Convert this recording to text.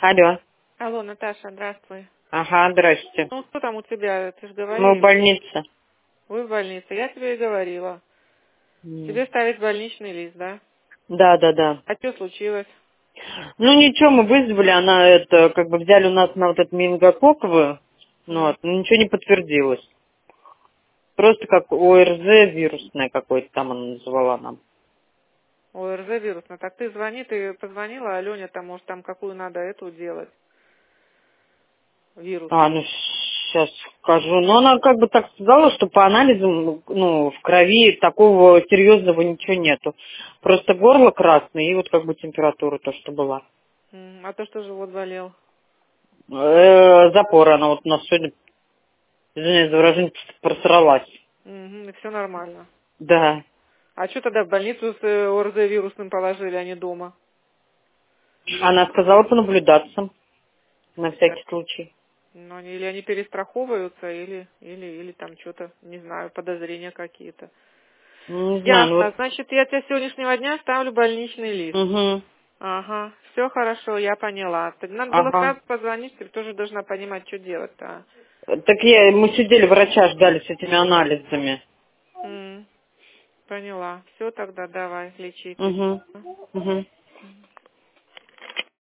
Алло. Алло, Наташа, здравствуй. Ага, здрасте. Ну, что там у тебя? Ты же Мы в говорила. больнице. Вы в больнице. Я тебе и говорила. Тебе ставить больничный лист, да? Да, да, да. А что случилось? Ну ничего, мы вызвали, она это, как бы взяли у нас на вот эту менингококковую, ну, вот, но ничего не подтвердилось. Просто как ОРЗ вирусное какое-то там она называла нам. ОРЗ вирусный. Так ты позвонила, Алене, там, может, там какую надо эту делать? А, Вирусную. ну сейчас скажу. Но она как бы так сказала, что по анализам, ну, в крови такого серьезного ничего нету. Просто горло красное и вот как бы температура то, что была. А то, что живот болел? Запор она вот у нас сегодня, извиняюсь за выражение, просралась. Угу, и все нормально. Да. А что тогда в больницу с ОРЗ вирусным положили, а не дома? Она сказала понаблюдаться на Так, всякий случай. ну, или они перестраховываются, или там что-то, не знаю, подозрения какие-то. Не знаю, ну Ясно. Значит, я тебе с сегодняшнего дня ставлю больничный лист. вот. Угу. Ага, все хорошо, я поняла. Так надо было Ага. сразу позвонить, ты тоже должна понимать, что делать-то. Так мы сидели, врача ждали с этими анализами. Поняла. Все тогда давай, лечитесь. Угу. Угу.